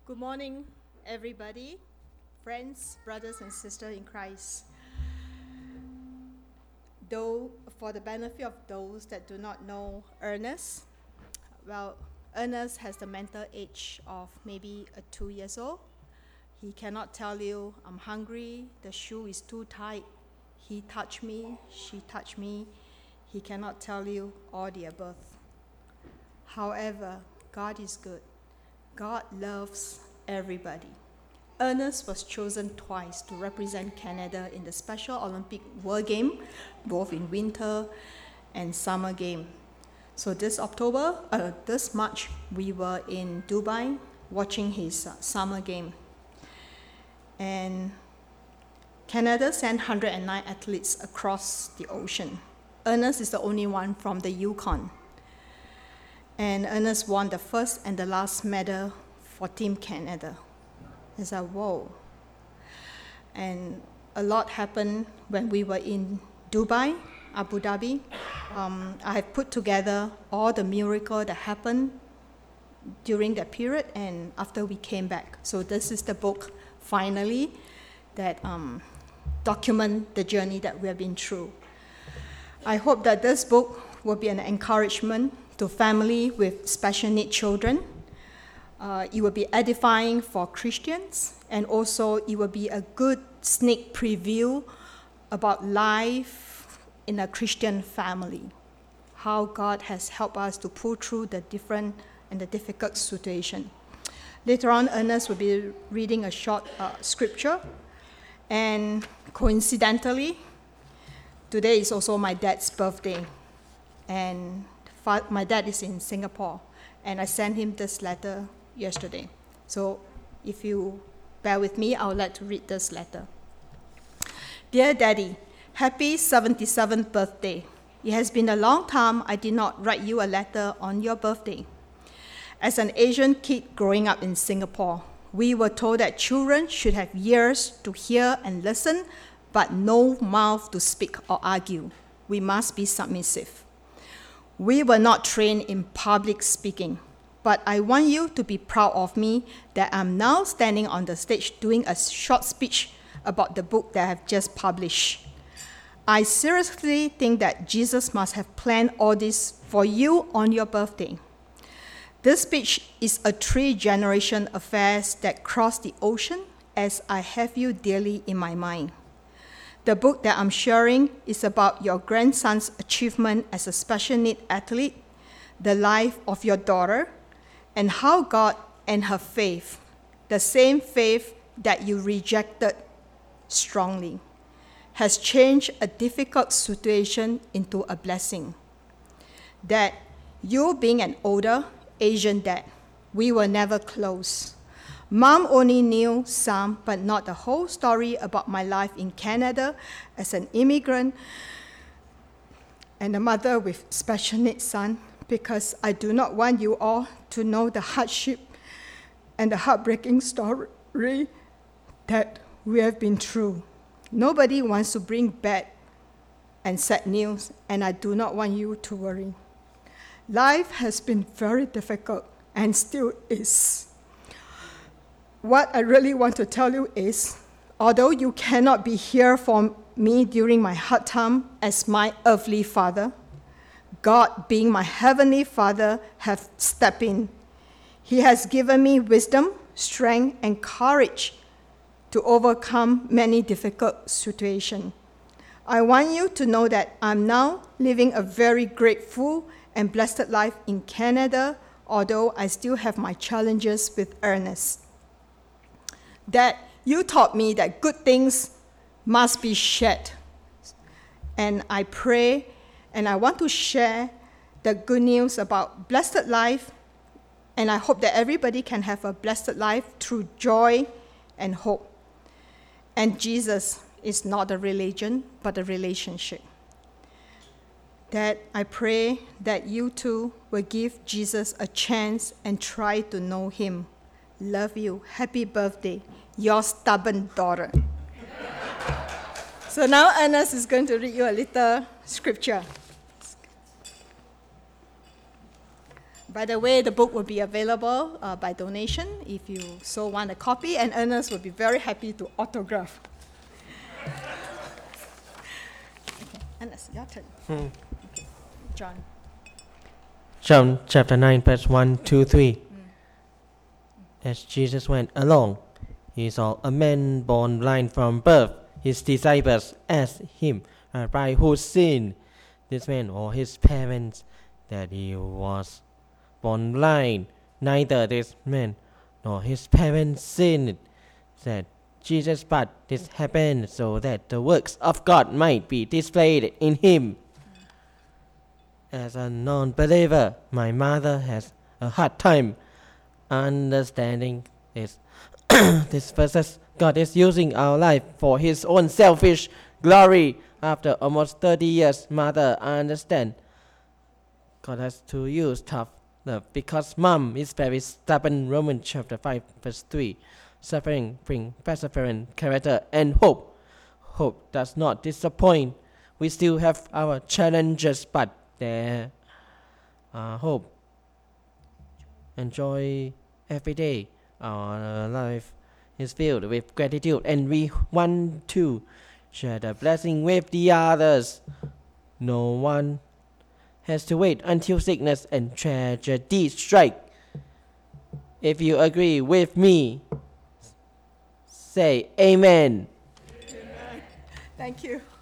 Good morning, everybody, friends, brothers, and sisters in Christ. Though, for the benefit of those that do not know Ernest, Ernest has the mental age of maybe 2 years old. He cannot tell you, I'm hungry, the shoe is too tight, he touched me, she touched me. He cannot tell you all the above. However, God is good. God loves everybody. Ernest was chosen twice to represent Canada in the Special Olympic World Game, both in winter and summer game. So this March, we were in Dubai watching his summer game. And Canada sent 109 athletes across the ocean. Ernest is the only one from the Yukon. And Ernest won the first and the last medal for Team Canada. It's like, whoa. And a lot happened when we were in Dubai, Abu Dhabi. I have put together all the miracles that happened during that period and after we came back. So this is the book, finally, that document the journey that we have been through. I hope that this book will be an encouragement to family with special needs children. It will be edifying for Christians, and also it will be a good sneak preview about life in a Christian family, how God has helped us to pull through the different and the difficult situation. Later on, Ernest will be reading a short scripture, and coincidentally, today is also my dad's birthday, and my dad is in Singapore, and I sent him this letter yesterday. So if you bear with me, I would like to read this letter. Dear Daddy, happy 77th birthday. It has been a long time I did not write you a letter on your birthday. As an Asian kid growing up in Singapore, we were told that children should have ears to hear and listen, but no mouth to speak or argue. We must be submissive. We were not trained in public speaking, but I want you to be proud of me that I'm now standing on the stage doing a short speech about the book that I have just published. I seriously think that Jesus must have planned all this for you on your birthday. This speech is a 3-generation affair that crossed the ocean as I have you dearly in my mind. The book that I'm sharing is about your grandson's achievement as a special needs athlete, the life of your daughter, and how God and her faith, the same faith that you rejected strongly, has changed a difficult situation into a blessing. That you being an older Asian dad, we were never close. Mom only knew some, but not the whole story about my life in Canada as an immigrant and a mother with special needs son, because I do not want you all to know the hardship and the heartbreaking story that we have been through. Nobody wants to bring bad and sad news, and I do not want you to worry. Life has been very difficult and still is. What I really want to tell you is, although you cannot be here for me during my hard time as my earthly father, God, being my heavenly Father, has stepped in. He has given me wisdom, strength, and courage to overcome many difficult situations. I want you to know that I'm now living a very grateful and blessed life in Canada, although I still have my challenges with Ernest. That you taught me that good things must be shared. And I pray and I want to share the good news about blessed life, and I hope that everybody can have a blessed life through joy and hope. And Jesus is not a religion, but a relationship. That I pray that you too will give Jesus a chance and try to know him. Love you. Happy birthday. Your stubborn daughter. So now Ernest is going to read you a little scripture. By the way, the book will be available by donation if you so want a copy, and Ernest will be very happy to autograph. Okay, Ernest, your turn. Okay. John. John chapter 9, verse 1 to 3. As Jesus went along, he saw a man born blind from birth. His disciples asked him, "Rabbi, who sinned, this man or his parents, that he was born blind? Neither this man nor his parents sinned," said Jesus, "but this happened so that the works of God might be displayed in him." As a non-believer, my mother has a hard time understanding this. This verses. God is using our life for his own selfish glory. After almost 30 years, mother understand God has to use tough love because mom is very stubborn. Romans chapter 5 verse 3. Suffering brings perseverance, character, and hope. Hope does not disappoint. We still have our challenges, but there are hope. Enjoy every day. Our life is filled with gratitude, and we want to share the blessing with the others. No one has to wait until sickness and tragedy strike. If you agree with me, say amen. Thank you.